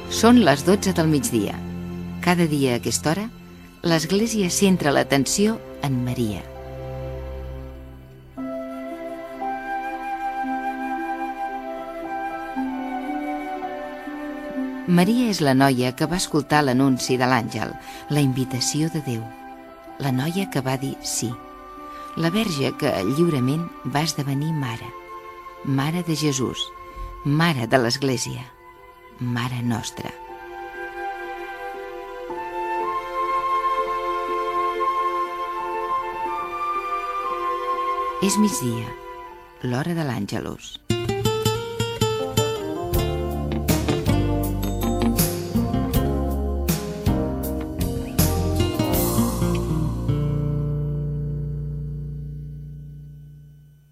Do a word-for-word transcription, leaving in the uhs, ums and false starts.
Són les dotze del migdia. Cada dia a aquesta hora, l'Església centra l'atenció en Maria. Maria és la noia que va escoltar l'anunci de l'àngel, la invitació de Déu. La noia que va dir sí. La verge que lliurement va esdevenir mare. Mare de Jesús, mare de l'Església, mare nostra. És migdia, l'hora de l'Àngelus.